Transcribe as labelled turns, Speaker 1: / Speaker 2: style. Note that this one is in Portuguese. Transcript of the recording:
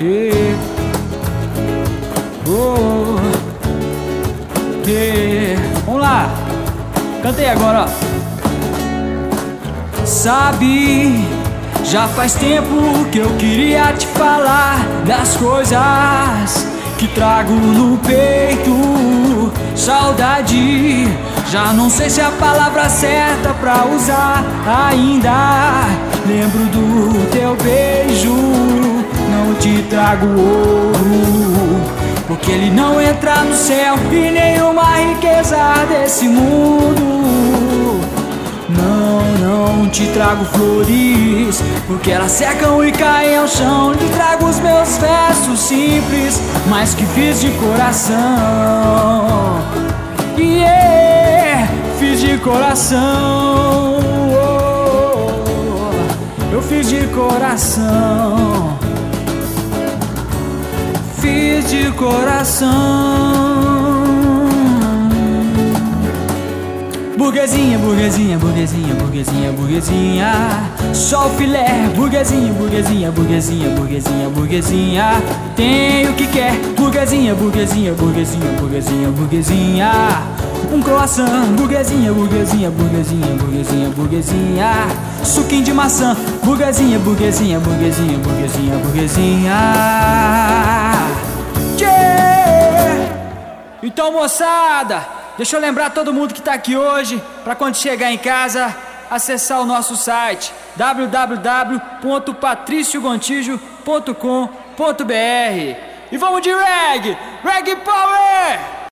Speaker 1: Yeah. Oh. Yeah. Vamos lá, cantei agora, ó. Sabe, já faz tempo que eu queria te falar das coisas que trago no peito. Saudade, já não sei se é a palavra certa pra usar ainda. Lembro do teu beijo, não te trago ouro, porque ele não entra no céu e nenhuma riqueza desse mundo. Não te trago flores, porque elas secam e caem ao chão. Te trago os meus versos simples, mas que fiz de coração. Yeah, fiz de coração. Oh, eu fiz de coração. Fiz de coração. Burguesinha, burguesinha, burguesinha, burguesinha, burguesinha, só o filé. Burguesinha, burguesinha, burguesinha, burguesinha, burguesinha, tem o que quer. Burguesinha, burguesinha, burguesinha, burguesinha, burguesinha, um croissant. Burguesinha, burguesinha, burguesinha, burguesinha, burguesinha, suquinho de maçã. Burguesinha, burguesinha, burguesinha, burguesinha, burguesinha. Yeah! Então, moçada, deixa eu lembrar todo mundo que tá aqui hoje, pra quando chegar em casa, acessar o nosso site www.patriciogontijo.com.br. E vamos de reggae! Reggae Power!